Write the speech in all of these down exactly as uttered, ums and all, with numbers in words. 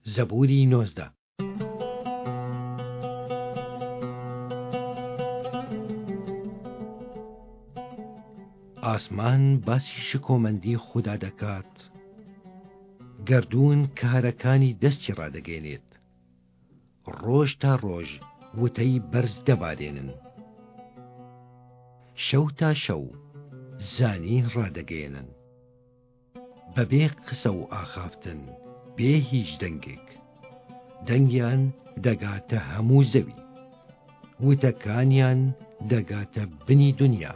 زەبووری نۆزدە. ئاسمان باسی شکۆمەندی خوددا دەکات، گەردوون کارەکانی دەستی ڕادەگەێنێت، ڕۆژ تا ڕۆژ وتەی بەرز دەبارێنن، شەو تا شەو زانین ڕادەگەێنن، بەبێ قسە و ئاخافتن بێ هیچ دەنگێک، دەنگیان دەگاتە هەموو زەوی، وتەکانیان دەگاتە بنی دنیا.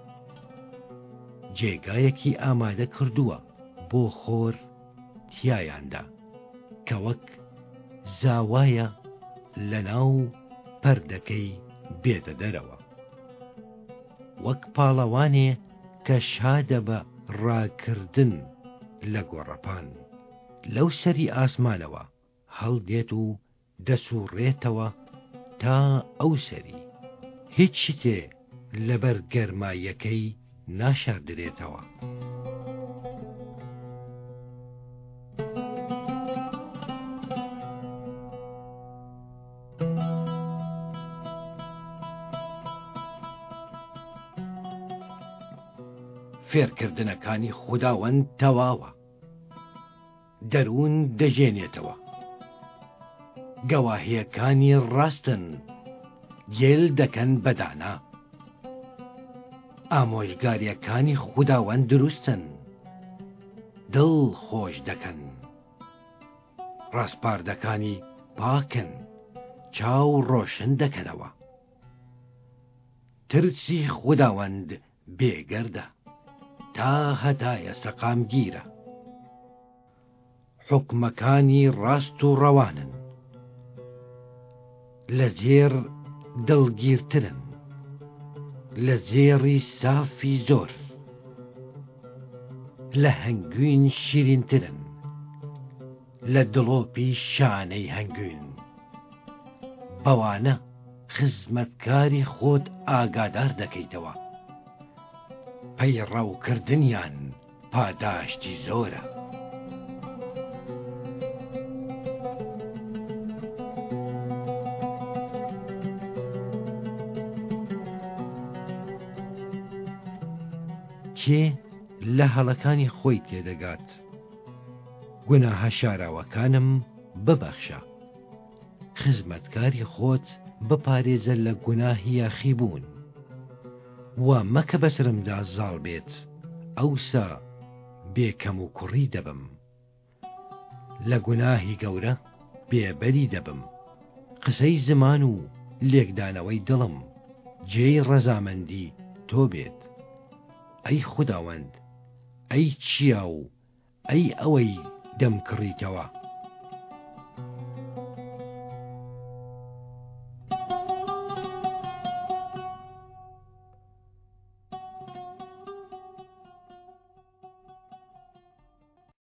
جێگایەکی ئامادە کردووە بۆ خۆر تیایاندا، کە وەک زاوایە لە ناو پەردەکەی بێتە دەرەوە، وەک پاڵەوانێ کە شادە بە ڕاکردن لە گۆڕەپان، لەو سەری ئاسمانەوە هەڵدێت و دەسوڕێتەوە تا ئەو سەری، هیچ شتێ لەبەر گەرماییەکەی ناشاردرێتەوە. فێرکردنەکانی خوداوەند تەواوە، دەروون دەژێنێتەوە، گەواهیەکانی ڕاستن، گێل دەکەن بەدانا، ئامۆژگاریەکانی خوداوەند دروستن، دڵ خۆش دەکەن، ڕاستپاردەکانی پاکن، چاو ڕۆشن دەکەنەوە. ترسی خوداوەند بێگەردە تا هەتایە سەقامگیرە، حوکمەکانی ڕاست و ڕەوانن، لە زێر دڵگیرترن، لە زێڕی سافی زۆر، لە هەنگوین شیرینترن، لە دڵۆپی شانەی هەنگوین. بەوانە خزمەتکاری خۆت ئاگادار دەکەیتەوە، پەیڕەوکردنیان پاداشتی زۆرە. کێ لە هەڵەکانی خۆی تێدەگات، گوناهە شاراوەکانم ببەخشە، خزمەتکاری خۆت بپارێزە لە گوناهی یاخیبوون، و مەکە بەسرمدا زاڵ بێت، ئەوسا بێکەم و کوڕی دەبم، لە گوناهی گەورە بێبەری دەبم، قسەی زمان و لێکدانەوەی دڵم جێی ڕەزامەندی تۆ بێت. ئەی خوداوەند، ئەی چیا و ئەی ئەوەی دەم کڕیتەوە،